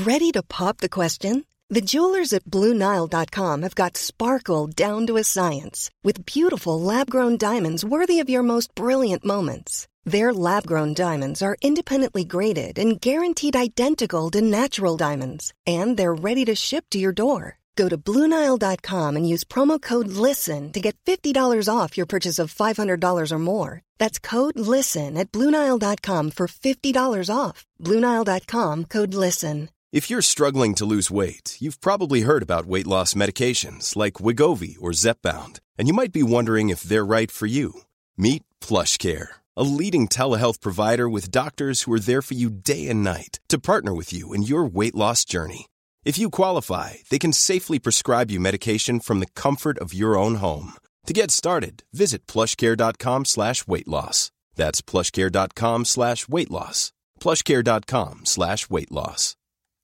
Ready to pop the question? The jewelers at BlueNile.com have got sparkle down to a science with beautiful lab-grown diamonds worthy of your most brilliant moments. Their lab-grown diamonds are independently graded and guaranteed identical to natural diamonds, and they're ready to ship to your door. Go to BlueNile.com and use promo code LISTEN to get $50 off your purchase of $500 or more. That's code LISTEN at BlueNile.com for $50 off. BlueNile.com, code LISTEN. If you're struggling to lose weight, you've probably heard about weight loss medications like Wegovy or Zepbound, and you might be wondering if they're right for you. Meet PlushCare, a leading telehealth provider with doctors who are there for you day and night to partner with you in your weight loss journey. If you qualify, they can safely prescribe you medication from the comfort of your own home. To get started, visit plushcare.com/weightloss. That's plushcare.com/weightloss. plushcare.com/weightloss.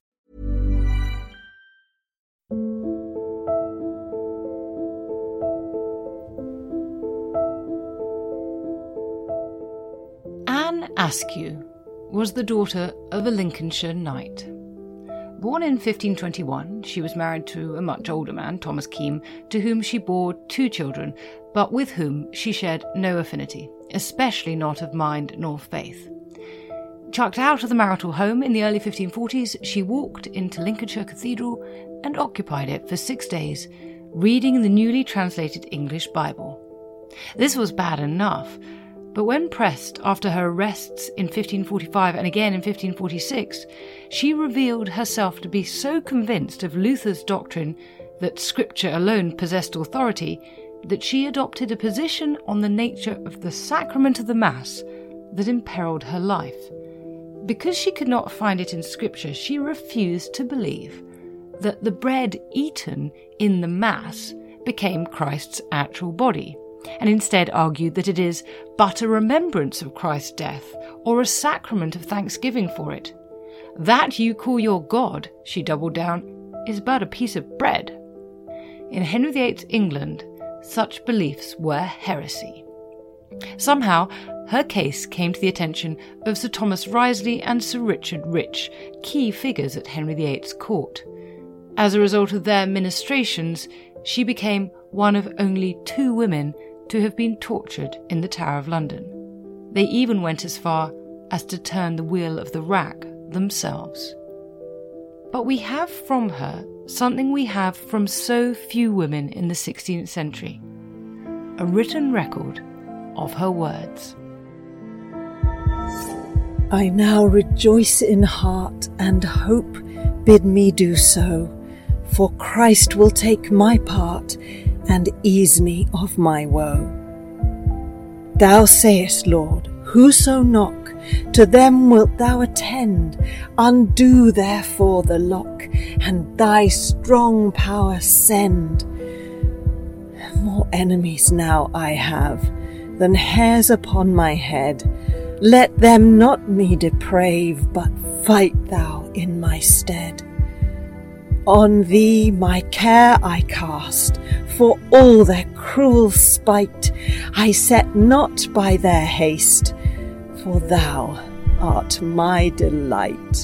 Anne Askew was the daughter of a Lincolnshire knight. Born in 1521, she was married to a much older man, Thomas Keim, to whom she bore 2 children, but with whom she shared no affinity, especially not of mind nor faith. Chucked out of the marital home in the early 1540s, she walked into Lincolnshire Cathedral and occupied it for 6 days, reading the newly translated English Bible. This was bad enough, but when pressed after her arrests in 1545 and again in 1546, she revealed herself to be so convinced of Luther's doctrine that Scripture alone possessed authority that she adopted a position on the nature of the sacrament of the Mass that imperilled her life. Because she could not find it in Scripture, she refused to believe that the bread eaten in the Mass became Christ's actual body, and instead argued that it is but a remembrance of Christ's death or a sacrament of thanksgiving for it. That you call your God, she doubled down, is but a piece of bread. In Henry VIII's England, such beliefs were heresy. Somehow, her case came to the attention of Sir Thomas Wriothesley and Sir Richard Rich, key figures at Henry VIII's court. As a result of their ministrations, she became one of only 2 women to have been tortured in the Tower of London. They even went as far as to turn the wheel of the rack themselves. But we have from her something we have from so few women in the 16th century, a written record of her words. I now rejoice in heart, and hope bid me do so, for Christ will take my part and ease me of my woe. Thou sayest, Lord, whoso knock, to them wilt thou attend. Undo therefore the lock, and thy strong power send. More enemies now I have than hairs upon my head. Let them not me deprave, but fight thou in my stead. On thee my care I cast, for all their cruel spite. I set not by their haste, for thou art my delight.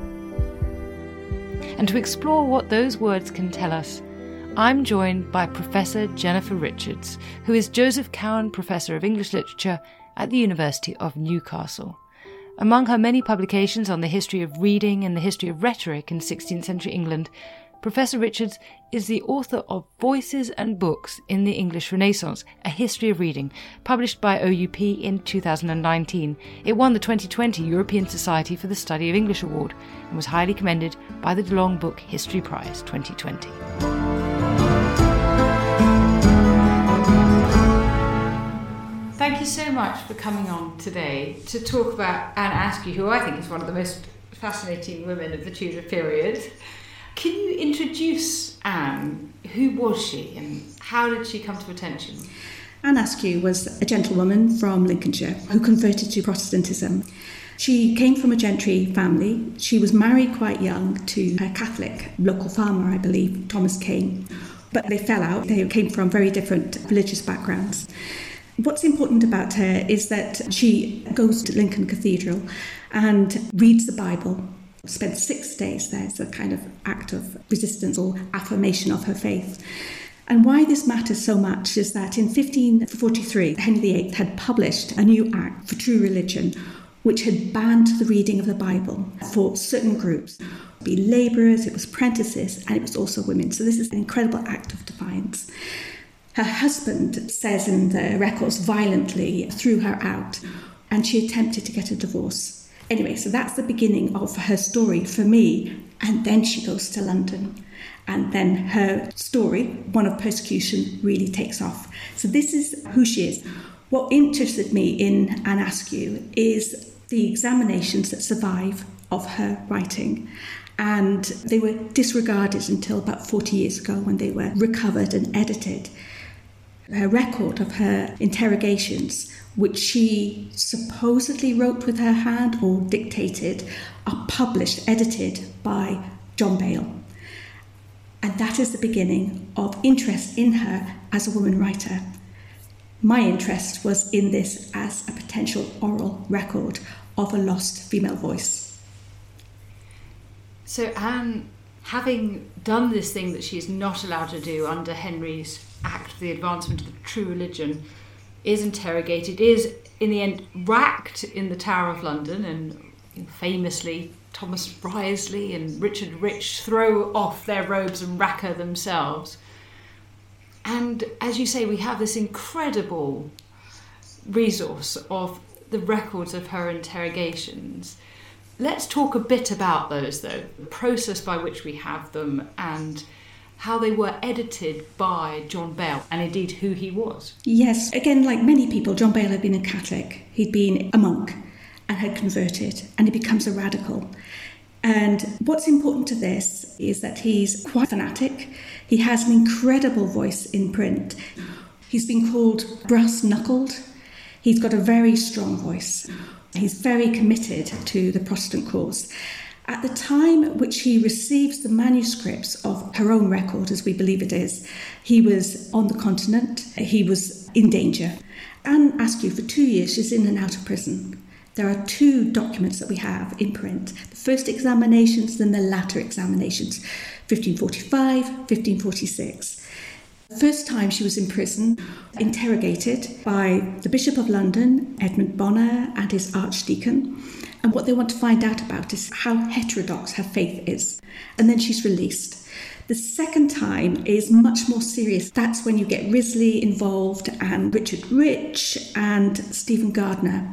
And to explore what those words can tell us, I'm joined by Professor Jennifer Richards, who is Joseph Cowan Professor of English Literature at the University of Newcastle. Among her many publications on the history of reading and the history of rhetoric in 16th century England, Professor Richards is the author of Voices and Books in the English Renaissance, A History of Reading, published by OUP in 2019. It won the 2020 European Society for the Study of English Award and was highly commended by the DeLong Book History Prize 2020. Thank you so much for coming on today to talk about Anne Askew, who I think is one of the most fascinating women of the Tudor period. Can you introduce Anne? Who was she and how did she come to attention? Anne Askew was a gentlewoman from Lincolnshire who converted to Protestantism. She came from a gentry family. She was married quite young to a Catholic local farmer, I believe, Thomas Keim. But they fell out. They came from very different religious backgrounds. What's important about her is that she goes to Lincoln Cathedral and reads the Bible spent 6 days there as a kind of act of resistance or affirmation of her faith. And why this matters so much is that in 1543, Henry VIII had published a new act for true religion, which had banned the reading of the Bible for certain groups. It would be labourers, it was apprentices, and it was also women. So this is an incredible act of defiance. Her husband says in the records violently threw her out, and she attempted to get a divorce. Anyway, so that's the beginning of her story for me. And then she goes to London. And then her story, one of persecution, really takes off. So this is who she is. What interested me in Anne Askew is the examinations that survive of her writing. And they were disregarded until about 40 years ago when they were recovered and edited. Her record of her interrogations, which she supposedly wrote with her hand or dictated, are published, edited by John Bale. And that is the beginning of interest in her as a woman writer. My interest was in this as a potential oral record of a lost female voice. So Anne, having done this thing that she is not allowed to do under Henry's Act for the Advancement of the True Religion, is interrogated, is in the end racked in the Tower of London, and famously Thomas Wriothesley and Richard Rich throw off their robes and rack her themselves. And as you say, we have this incredible resource of the records of her interrogations. Let's talk a bit about those, though, the process by which we have them and how they were edited by John Bale, and indeed who he was. Yes, again, like many people, John Bale had been a Catholic. He'd been a monk and had converted, and he becomes a radical. And what's important to this is that he's quite fanatic. He has an incredible voice in print. He's been called brass-knuckled. He's got a very strong voice. He's very committed to the Protestant cause. At the time at which he receives the manuscripts of her own record, as we believe it is, he was on the continent. He was in danger. Anne Askew, for 2 years, she's in and out of prison. There are 2 documents that we have in print. The first examinations, then the latter examinations, 1545, 1546. The first time she was in prison, interrogated by the Bishop of London, Edmund Bonner, and his archdeacon. And what they want to find out about is how heterodox her faith is. And then she's released. The second time is much more serious. That's when you get Risley involved and Richard Rich and Stephen Gardner.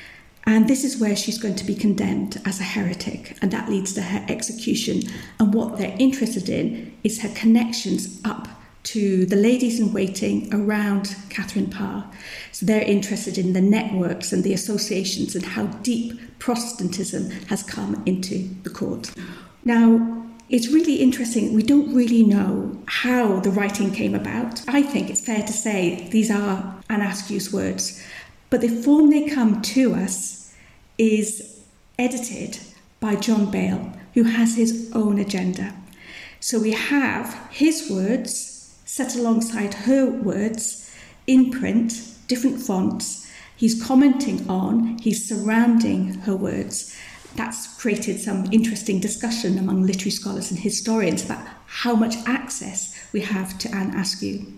And this is where she's going to be condemned as a heretic, and that leads to her execution. And what they're interested in is her connections up to the ladies in waiting around Catherine Parr. So they're interested in the networks and the associations and how deep Protestantism has come into the court. Now, it's really interesting. We don't really know how the writing came about. I think it's fair to say these are Anne Askew's words, but the form they come to us is edited by John Bale, who has his own agenda. So we have his words set alongside her words in print, different fonts. He's commenting on, he's surrounding her words. That's created some interesting discussion among literary scholars and historians about how much access we have to Anne Askew.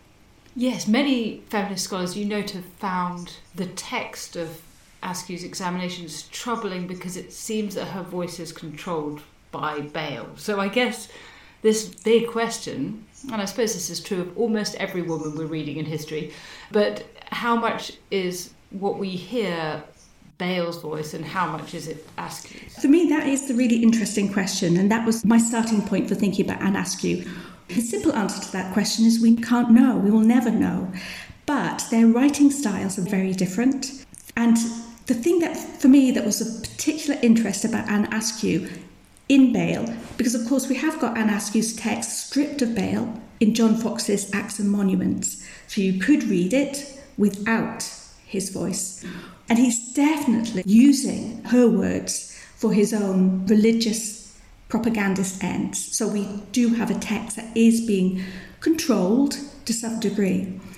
Yes, many feminist scholars, you note, have found the text of Askew's examinations troubling because it seems that her voice is controlled by Bale. So I guess this big question, and I suppose this is true of almost every woman we're reading in history, but how much is what we hear Bale's voice and how much is it Askew's? For me, that is the really interesting question, and that was my starting point for thinking about Anne Askew. The simple answer to that question is we can't know, we will never know. But their writing styles are very different. And the thing that, for me, that was of particular interest about Anne Askew in Bale, because of course we have got Anne Askew's text stripped of Bale in John Fox's Acts and Monuments, so you could read it without his voice. And he's definitely using her words for his own religious propagandist ends. So we do have a text that is being controlled to some degree.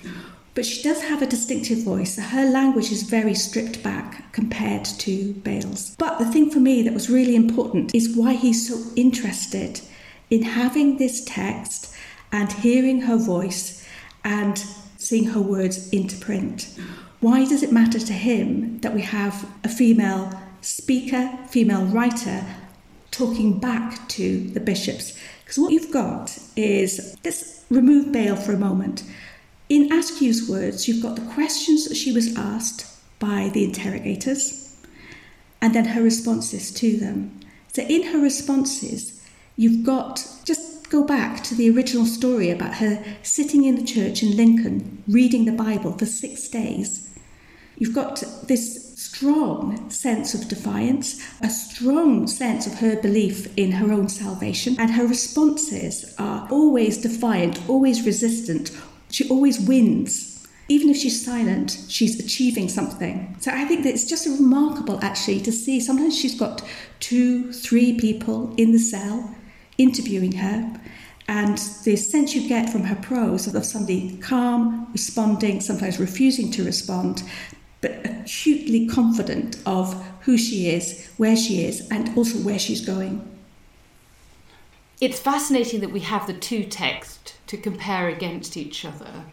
But she does have a distinctive voice. Her language is very stripped back compared to Bale's. But the thing for me that was really important is why he's so interested in having this text and hearing her voice and seeing her words into print. Why does it matter to him that we have a female speaker, female writer, talking back to the bishops? Because what you've got is, let's remove Bale for a moment. In Askew's words, you've got the questions that she was asked by the interrogators and then her responses to them. So in her responses, you've got, just go back to the original story about her sitting in the church in Lincoln, reading the Bible for 6 days. You've got this strong sense of defiance, a strong sense of her belief in her own salvation, and her responses are always defiant, always resistant. She always wins. Even if she's silent, she's achieving something. So I think that it's just remarkable, actually, to see sometimes she's got 2-3 people in the cell interviewing her, and the sense you get from her prose of somebody calm, responding, sometimes refusing to respond, but acutely confident of who she is, and also where she's going. It's fascinating that we have the two texts to compare against each other.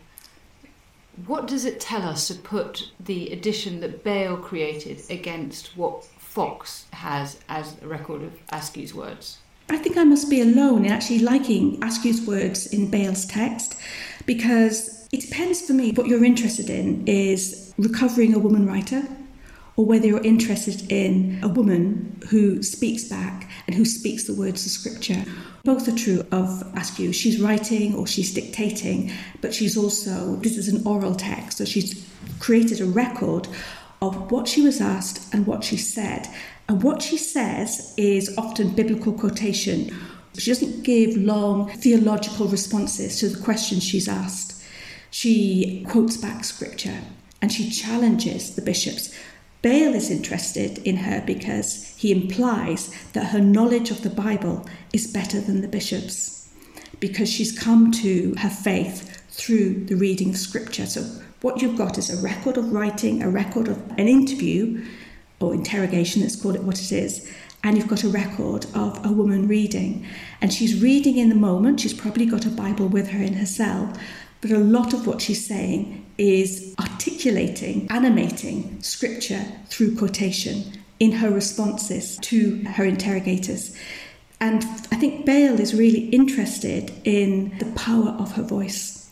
What does it tell us to put the edition that Bale created against what Fox has as a record of Askew's words? I think I must be alone in actually liking Askew's words in Bale's text, because it depends for me what you're interested in is recovering a woman writer, or whether you're interested in a woman who speaks back and who speaks the words of Scripture. Both are true of Askew. She's writing or she's dictating, but she's also, this is an oral text, so she's created a record of what she was asked and what she said. And what she says is often biblical quotation. She doesn't give long theological responses to the questions she's asked. She quotes back Scripture and she challenges the bishops. Bale is interested in her because he implies that her knowledge of the Bible is better than the bishops, because she's come to her faith through the reading of Scripture. So what you've got is a record of writing, a record of an interview or interrogation, let's call it what it is, and you've got a record of a woman reading. And she's reading in the moment. She's probably got a Bible with her in her cell, but a lot of what she's saying is articulating, animating Scripture through quotation in her responses to her interrogators. And I think Bale is really interested in the power of her voice.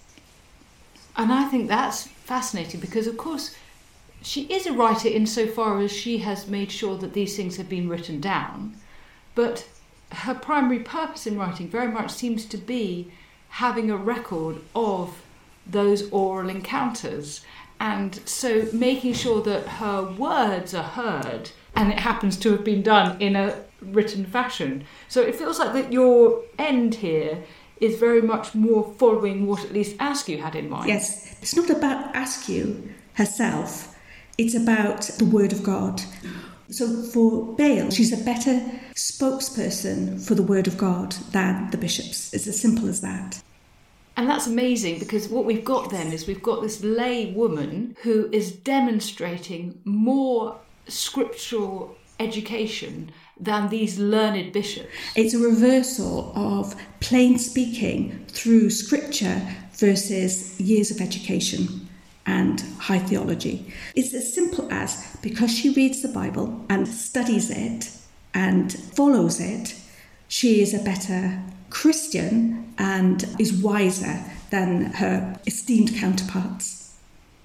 And I think that's fascinating because, of course, she is a writer insofar as she has made sure that these things have been written down, but her primary purpose in writing very much seems to be having a record of those oral encounters, and so making sure that her words are heard, and it happens to have been done in a written fashion. So it feels like that your end here is very much more following what at least Askew had in mind. Yes, it's not about Askew herself, it's about the Word of God. So for Bale, she's a better spokesperson for the Word of God than the bishops. It's as simple as that. And that's amazing, because what we've got then is we've got this lay woman who is demonstrating more scriptural education than these learned bishops. It's a reversal of plain speaking through Scripture versus years of education and high theology. It's as simple as, because she reads the Bible and studies it and follows it, she is a better Christian and is wiser than her esteemed counterparts.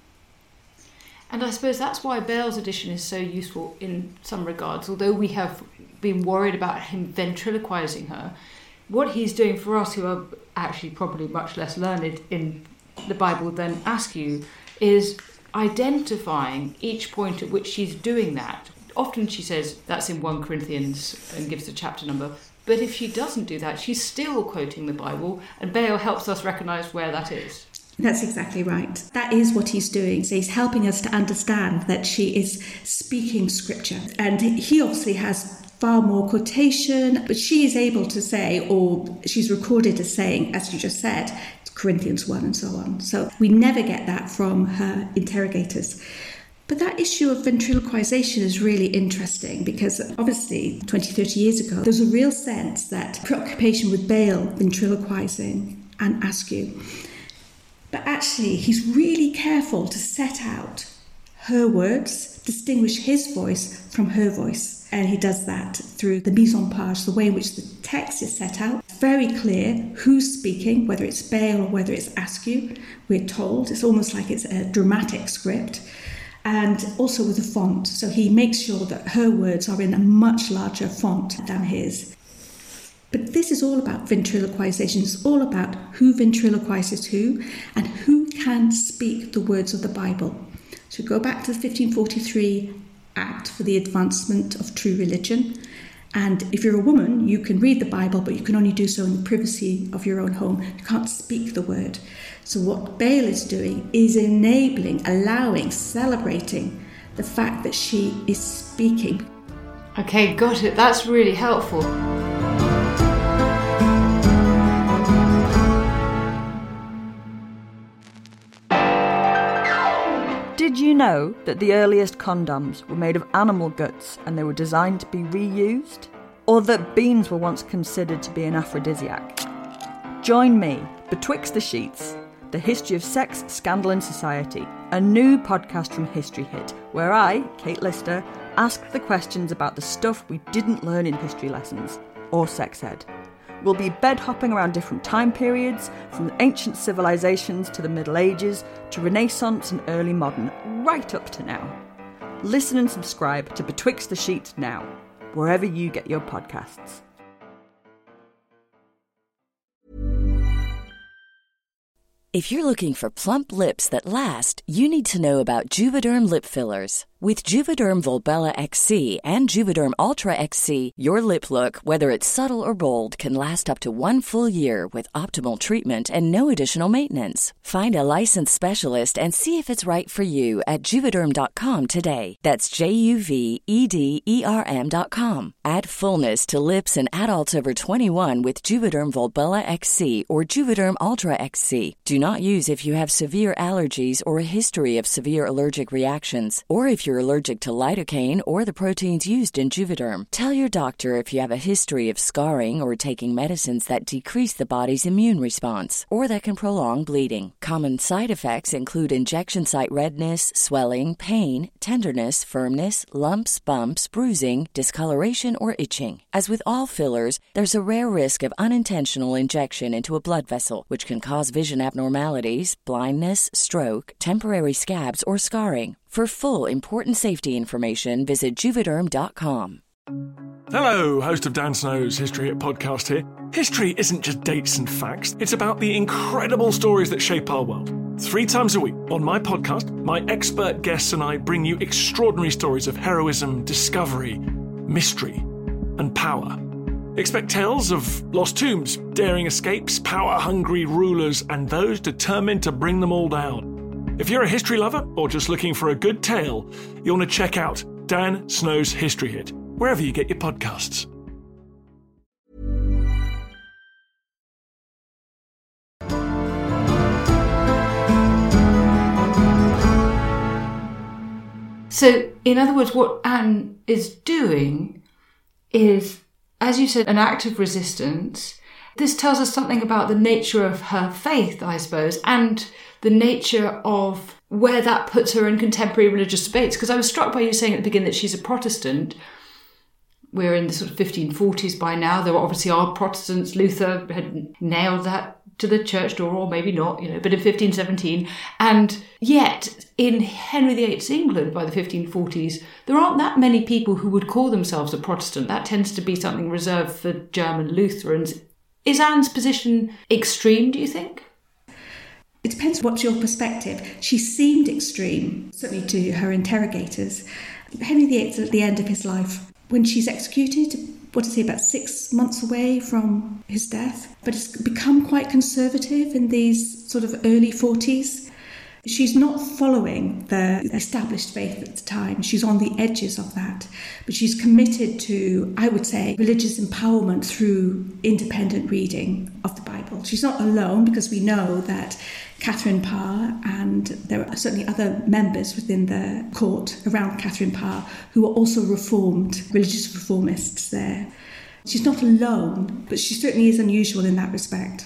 And I suppose that's why Bale's edition is so useful in some regards. Although we have been worried about him ventriloquising her, what he's doing for us, who are actually probably much less learned in the Bible than Askew, is identifying each point at which she's doing that. Often she says that's in 1 Corinthians and gives the chapter number. But if she doesn't do that, she's still quoting the Bible, and Bale helps us recognise where that is. That's exactly right. That is what he's doing. So he's helping us to understand that she is speaking Scripture. And he obviously has far more quotation, but she is able to say, or she's recorded as saying, as you just said, Corinthians 1 and so on. So we never get that from her interrogators. But that issue of ventriloquization is really interesting because obviously 20, 30 years ago, there's a real sense that preoccupation with Baal ventriloquizing and Askew. But actually, he's really careful to set out her words, distinguish his voice from her voice. And he does that through the mise en page, the way in which the text is set out. It's very clear who's speaking, whether it's Baal or whether it's Askew. We're told it's almost like it's a dramatic script. And also with the font. So he makes sure that her words are in a much larger font than his. But this is all about ventriloquization. It's all about who ventriloquizes who and who can speak the words of the Bible. So go back to the 1543 Act for the Advancement of True Religion. And if you're a woman, you can read the Bible, but you can only do so in the privacy of your own home. You can't speak the word. So what Baal is doing is enabling, allowing, celebrating the fact that she is speaking. Okay, got it. That's really helpful. Did you know that the earliest condoms were made of animal guts and they were designed to be reused? Or that beans were once considered to be an aphrodisiac? Join me, Betwixt the Sheets, the history of sex, scandal and society, a new podcast from History Hit, where I, Kate Lister, ask the questions about the stuff we didn't learn in history lessons, or sex ed. We'll be bed-hopping around different time periods, from ancient civilizations to the Middle Ages, to Renaissance and early modern, right up to now. Listen and subscribe to Betwixt the Sheets now, wherever you get your podcasts. If you're looking for plump lips that last, you need to know about Juvederm lip fillers. With Juvederm Volbella XC and Juvederm Ultra XC, your lip look, whether it's subtle or bold, can last up to 1 full year with optimal treatment and no additional maintenance. Find a licensed specialist and see if it's right for you at Juvederm.com today. That's JUVEDERM.com. Add fullness to lips in adults over 21 with Juvederm Volbella XC or Juvederm Ultra XC. Do not use if you have severe allergies or a history of severe allergic reactions, or if you're allergic to lidocaine or the proteins used in Juvederm. Tell your doctor if you have a history of scarring or taking medicines that decrease the body's immune response or that can prolong bleeding. Common side effects include injection site redness, swelling, pain, tenderness, firmness, lumps, bumps, bruising, discoloration, or itching. As with all fillers, there's a rare risk of unintentional injection into a blood vessel, which can cause vision abnormalities, blindness, stroke, temporary scabs, or scarring. For full, important safety information, visit Juvederm.com. Hello, host of Dan Snow's History Hit podcast here. History isn't just dates and facts, it's about the incredible stories that shape our world. 3 times a week on my podcast, my expert guests and I bring you extraordinary stories of heroism, discovery, mystery, and power. Expect tales of lost tombs, daring escapes, power-hungry rulers, and those determined to bring them all down. If you're a history lover or just looking for a good tale, you'll want to check out Dan Snow's History Hit, wherever you get your podcasts. So, in other words, what Anne is doing is, as you said, an act of resistance. This tells us something about the nature of her faith, I suppose, and the nature of where that puts her in contemporary religious debates. Because I was struck by you saying at the beginning that she's a Protestant. We're in the sort of 1540s by now. There obviously are Protestants. Luther had nailed that to the church door, or maybe not, but in 1517. And yet, in Henry VIII's England by the 1540s, there aren't that many people who would call themselves a Protestant. That tends to be something reserved for German Lutherans. Is Anne's position extreme, do you think? It depends what's your perspective. She seemed extreme, certainly to her interrogators. Henry VIII is at the end of his life. When she's executed, about 6 months away from his death, but it's become quite conservative in these sort of early 40s. She's not following the established faith at the time. She's on the edges of that. But she's committed to, I would say, religious empowerment through independent reading of the Bible. She's not alone, because we know that Catherine Parr, and there are certainly other members within the court around Catherine Parr who are also reformed, religious reformists there. She's not alone, but she certainly is unusual in that respect.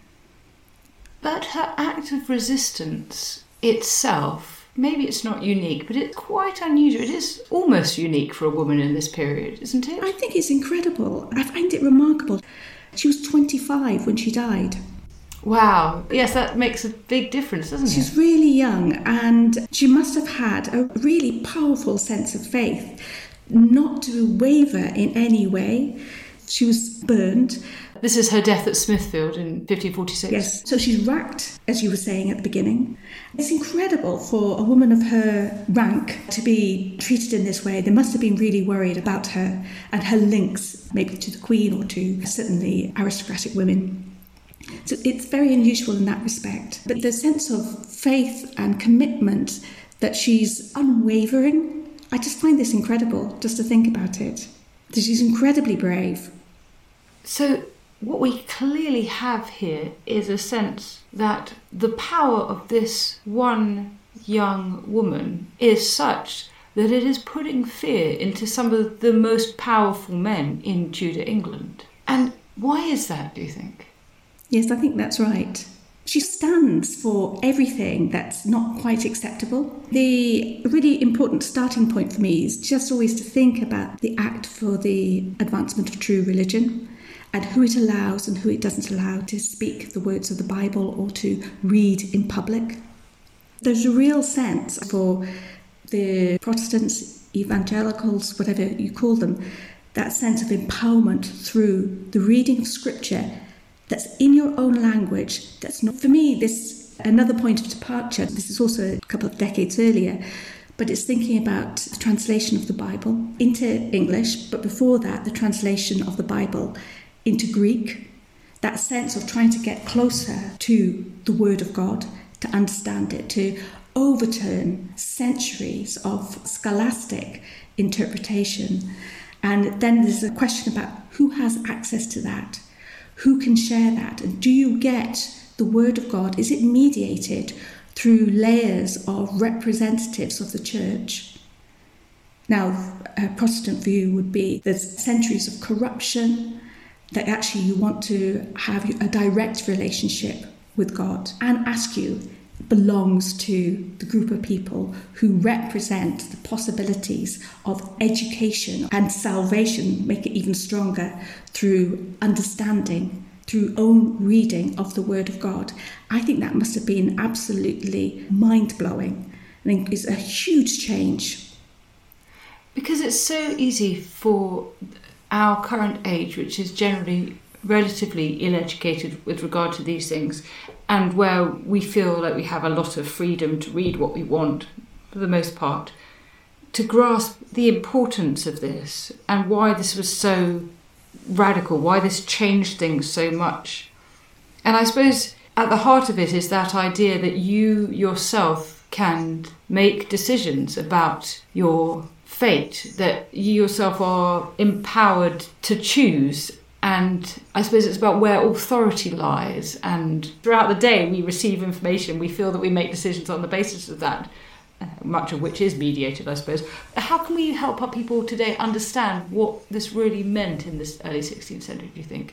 But her act of resistance itself, maybe it's not unique, but it's quite unusual. It is almost unique for a woman in this period, isn't it? I think it's incredible. I find it remarkable. She was 25 when she died. Wow. Yes, that makes a big difference, doesn't it? She's really young, and she must have had a really powerful sense of faith, not to waver in any way. She was burned. This is her death at Smithfield in 1546. Yes, so she's racked, as you were saying at the beginning. It's incredible for a woman of her rank to be treated in this way. They must have been really worried about her and her links, maybe to the Queen or to certainly aristocratic women. So it's very unusual in that respect. But the sense of faith and commitment, that she's unwavering, I just find this incredible, just to think about it. That she's incredibly brave. So what we clearly have here is a sense that the power of this one young woman is such that it is putting fear into some of the most powerful men in Tudor England. And why is that, do you think? Yes, I think that's right. She stands for everything that's not quite acceptable. The really important starting point for me is just always to think about the Act for the Advancement of True Religion and who it allows and who it doesn't allow to speak the words of the Bible or to read in public. There's a real sense for the Protestants, evangelicals, whatever you call them, that sense of empowerment through the reading of Scripture that's in your own language. That's not, for me, this another point of departure. This is also a couple of decades earlier, but it's thinking about the translation of the Bible into English, but before that, the translation of the Bible into Greek. That sense of trying to get closer to the Word of God, to understand it, to overturn centuries of scholastic interpretation. And then there's a question about who has access to that. Who can share that? And do you get the Word of God? Is it mediated through layers of representatives of the Church? Now, a Protestant view would be there's centuries of corruption, that actually you want to have a direct relationship with God. Anne Askew belongs to the group of people who represent the possibilities of education and salvation, make it even stronger, through understanding, through own reading of the Word of God. I think that must have been absolutely mind-blowing. I think it's a huge change. Because it's so easy for our current age, which is generally relatively ill-educated with regard to these things, and where we feel like we have a lot of freedom to read what we want, for the most part, to grasp the importance of this and why this was so radical, why this changed things so much. And I suppose at the heart of it is that idea that you yourself can make decisions about your fate, that you yourself are empowered to choose. And I suppose it's about where authority lies. And throughout the day, we receive information. We feel that we make decisions on the basis of that, much of which is mediated, I suppose. How can we help our people today understand what this really meant in this early 16th century, do you think?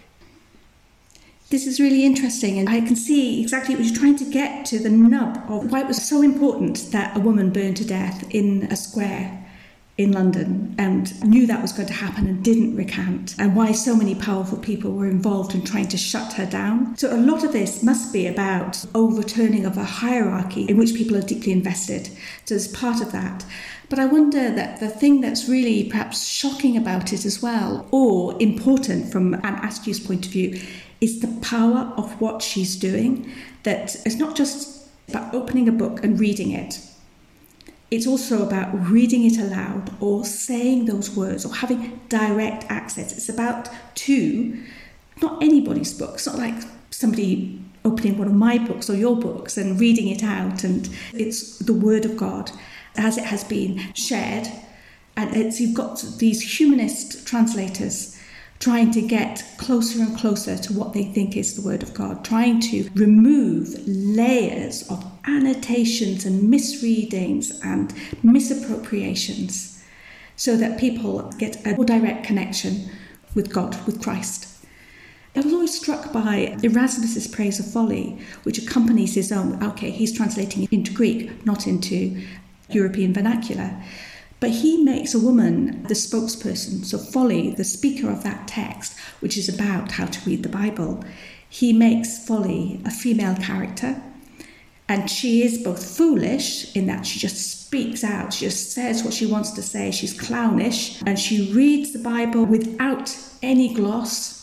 This is really interesting, and I can see exactly what you're trying to get to, the nub of why it was so important that a woman burned to death in a square in London and knew that was going to happen and didn't recant, and why so many powerful people were involved in trying to shut her down. So a lot of this must be about overturning of a hierarchy in which people are deeply invested. So it's part of that. But I wonder that the thing that's really perhaps shocking about it as well, or important from Anne Askew's point of view, is the power of what she's doing. That it's not just about opening a book and reading it. It's also about reading it aloud or saying those words or having direct access. It's about not anybody's book. It's not like somebody opening one of my books or your books and reading it out, and it's the Word of God as it has been shared. And you've got these humanist translators trying to get closer and closer to what they think is the Word of God, trying to remove layers of annotations and misreadings and misappropriations so that people get a more direct connection with God, with Christ. I was always struck by Erasmus's Praise of Folly, which accompanies his own. Okay, he's translating into Greek, not into European vernacular. But he makes a woman the spokesperson. So Folly, the speaker of that text, which is about how to read the Bible, he makes Folly a female character. And she is both foolish in that she just speaks out, she just says what she wants to say, she's clownish, and she reads the Bible without any gloss.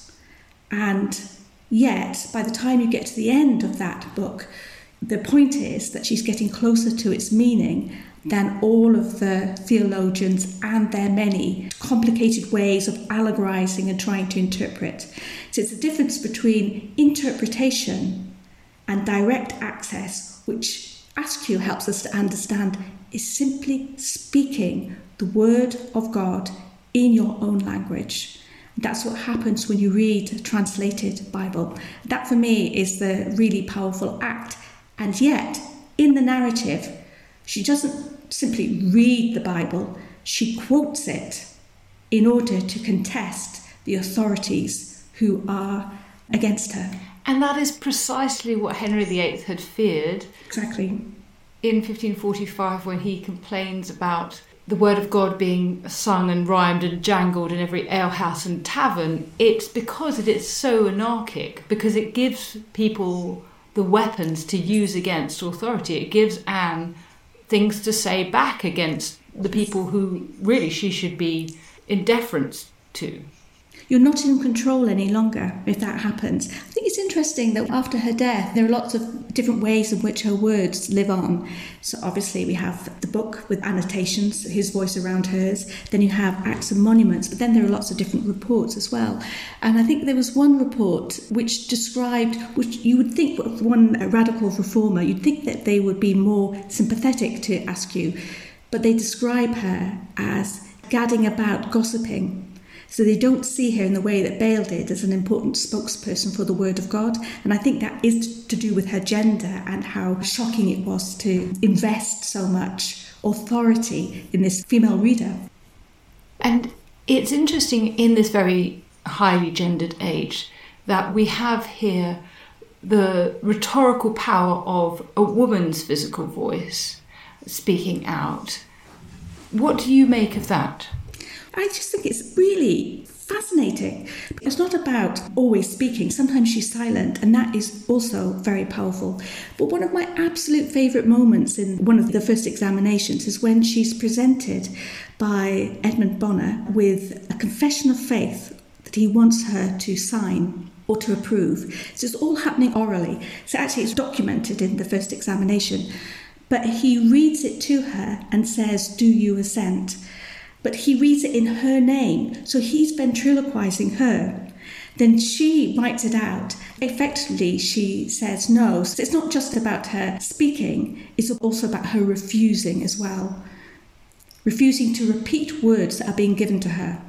And yet, by the time you get to the end of that book, the point is that she's getting closer to its meaning than all of the theologians and their many complicated ways of allegorizing and trying to interpret. So it's a difference between interpretation and direct access, which Askew helps us to understand is simply speaking the Word of God in your own language. That's what happens when you read a translated Bible. That for me is the really powerful act. And yet, in the narrative, she doesn't simply read the Bible, she quotes it in order to contest the authorities who are against her. And that is precisely what Henry VIII had feared. Exactly. In 1545, when he complains about the Word of God being sung and rhymed and jangled in every alehouse and tavern, it's because it is so anarchic, because it gives people the weapons to use against authority. It gives Anne things to say back against the people who really she should be in deference to. You're not in control any longer if that happens. I think it's interesting that after her death, there are lots of different ways in which her words live on. So obviously we have the book with annotations, his voice around hers. Then you have acts and monuments, but then there are lots of different reports as well. And I think there was one report which described, which you would think of one radical reformer, you'd think that they would be more sympathetic to Askew, but they describe her as gadding about gossiping. So they don't see her in the way that Bale did as an important spokesperson for the Word of God. And I think that is to do with her gender and how shocking it was to invest so much authority in this female reader. And it's interesting in this very highly gendered age that we have here the rhetorical power of a woman's physical voice speaking out. What do you make of that? I just think it's really fascinating. It's not about always speaking. Sometimes she's silent, and that is also very powerful. But one of my absolute favourite moments in one of the first examinations is when she's presented by Edmund Bonner with a confession of faith that he wants her to sign or to approve. So it's all happening orally. So actually it's documented in the first examination. But he reads it to her and says, "Do you assent?" But he reads it in her name, so he's ventriloquizing her. Then she writes it out. Effectively, she says no. So it's not just about her speaking, it's also about her refusing as well. Refusing to repeat words that are being given to her.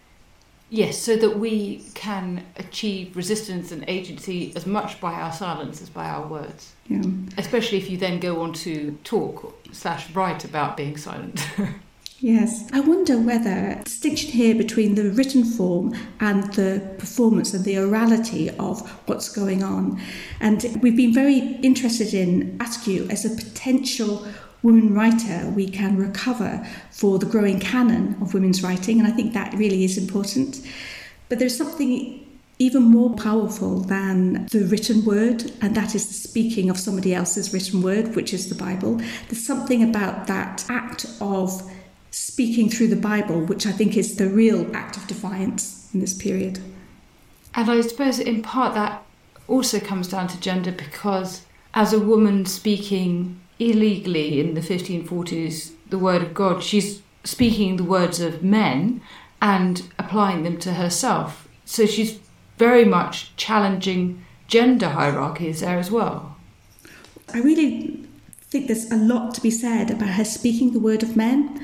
Yes, so that we can achieve resistance and agency as much by our silence as by our words. Yeah. Especially if you then go on to talk/write about being silent. Yes. I wonder whether a distinction here between the written form and the performance and the orality of what's going on. And we've been very interested in Askew as a potential woman writer we can recover for the growing canon of women's writing, and I think that really is important. But there's something even more powerful than the written word, and that is the speaking of somebody else's written word, which is the Bible. There's something about that act of speaking through the Bible, which I think is the real act of defiance in this period. And I suppose in part that also comes down to gender, because as a woman speaking illegally in the 1540s the word of God, she's speaking the words of men and applying them to herself. So she's very much challenging gender hierarchy is there as well. I really think there's a lot to be said about her speaking the word of men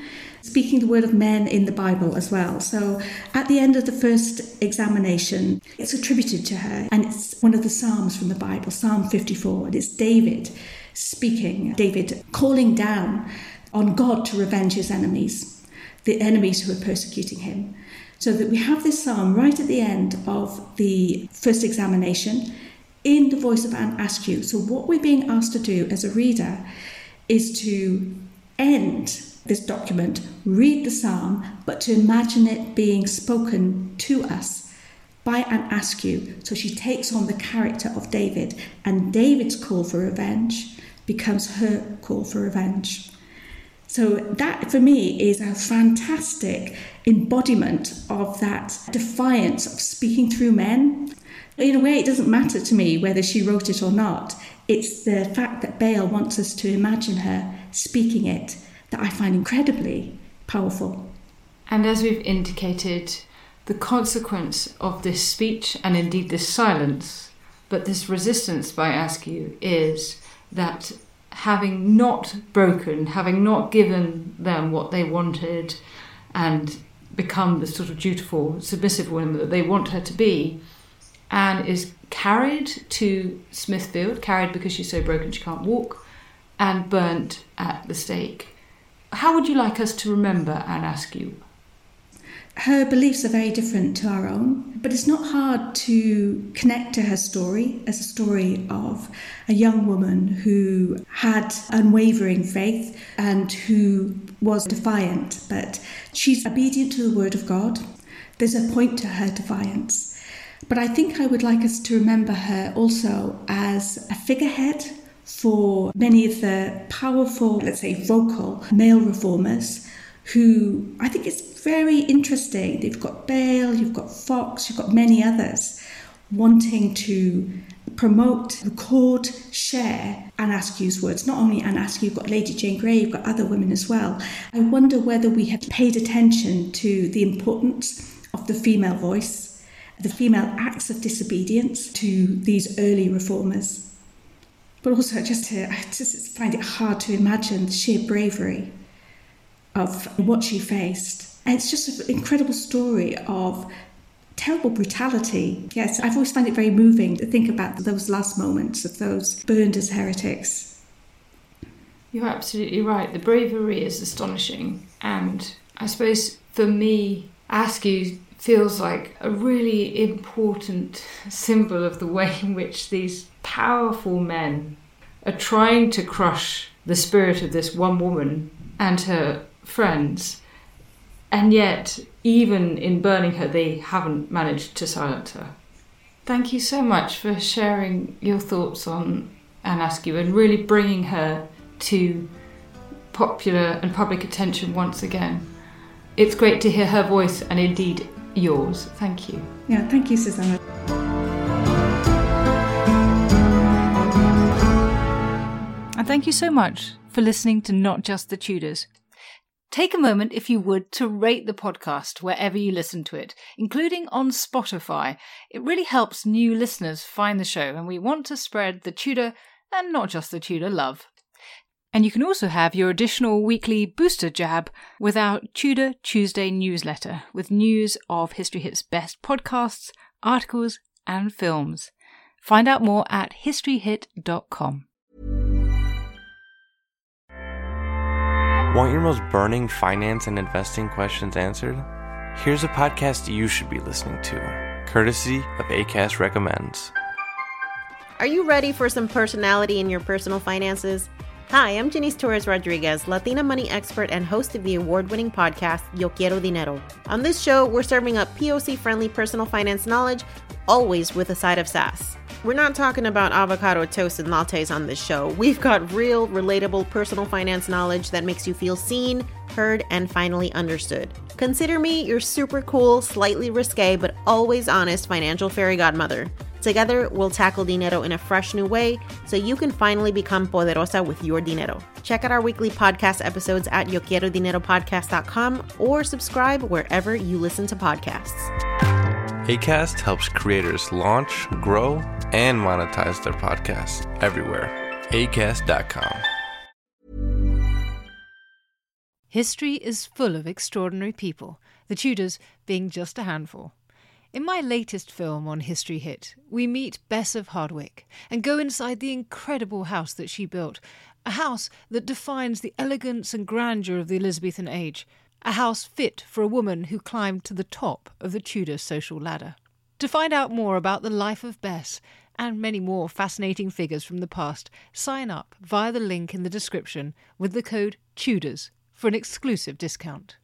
in the Bible as well. So at the end of the first examination, it's attributed to her, and it's one of the Psalms from the Bible, Psalm 54, and it's David speaking, David calling down on God to revenge his enemies, the enemies who are persecuting him. So that we have this psalm right at the end of the first examination in the voice of Anne Askew. So what we're being asked to do as a reader is to end this document, read the psalm, but to imagine it being spoken to us by Anne Askew. So she takes on the character of David, and David's call for revenge becomes her call for revenge. So that, for me, is a fantastic embodiment of that defiance of speaking through men. In a way, it doesn't matter to me whether she wrote it or not. It's the fact that Bale wants us to imagine her speaking it that I find incredibly powerful. And as we've indicated, the consequence of this speech, and indeed this silence, but this resistance by Askew, is that having not broken, having not given them what they wanted and become the sort of dutiful, submissive woman that they want her to be, Anne is carried to Smithfield, carried because she's so broken she can't walk, and burnt at the stake. How would you like us to remember Anne Askew? Her beliefs are very different to our own, but it's not hard to connect to her story as a story of a young woman who had unwavering faith and who was defiant, but she's obedient to the word of God. There's a point to her defiance. But I think I would like us to remember her also as a figurehead for many of the powerful, let's say vocal, male reformers who I think it's very interesting. You've got Bale, you've got Fox, you've got many others wanting to promote, record, share Anne Askew's words. Not only Anne Askew, you've got Lady Jane Grey, you've got other women as well. I wonder whether we have paid attention to the importance of the female voice, the female acts of disobedience to these early reformers. But also I just find it hard to imagine the sheer bravery of what she faced. And it's just an incredible story of terrible brutality. Yes, I've always found it very moving to think about those last moments of those burned as heretics. You're absolutely right. The bravery is astonishing. And I suppose for me, Askew feels like a really important symbol of the way in which these powerful men are trying to crush the spirit of this one woman and her friends, and yet even in burning her they haven't managed to silence her. Thank you so much for sharing your thoughts on Anne Askew and really bringing her to popular and public attention once again. It's great to hear her voice, and indeed yours. Thank you. Yeah, thank you, Susanna. And thank you so much for listening to Not Just the Tudors. Take a moment, if you would, to rate the podcast wherever you listen to it, including on Spotify. It really helps new listeners find the show, and we want to spread the Tudor and not just the Tudor love. And you can also have your additional weekly booster jab with our Tudor Tuesday newsletter, with news of History Hit's best podcasts, articles, and films. Find out more at historyhit.com. Want your most burning finance and investing questions answered? Here's a podcast you should be listening to, courtesy of Acast Recommends. Are you ready for some personality in your personal finances? Hi, I'm Janice Torres Rodriguez, Latina money expert and host of the award-winning podcast, Yo Quiero Dinero. On this show, we're serving up POC-friendly personal finance knowledge, always with a side of sass. We're not talking about avocado toast and lattes on this show. We've got real, relatable personal finance knowledge that makes you feel seen, heard, and finally understood. Consider me your super cool, slightly risque, but always honest financial fairy godmother. Together, we'll tackle dinero in a fresh new way so you can finally become poderosa with your dinero. Check out our weekly podcast episodes at YoQuieroDineroPodcast.com or subscribe wherever you listen to podcasts. Acast helps creators launch, grow, and monetize their podcasts everywhere. Acast.com. History is full of extraordinary people, the Tudors being just a handful. In my latest film on History Hit, we meet Bess of Hardwick and go inside the incredible house that she built, a house that defines the elegance and grandeur of the Elizabethan age, a house fit for a woman who climbed to the top of the Tudor social ladder. To find out more about the life of Bess and many more fascinating figures from the past, sign up via the link in the description with the code TUDORS for an exclusive discount.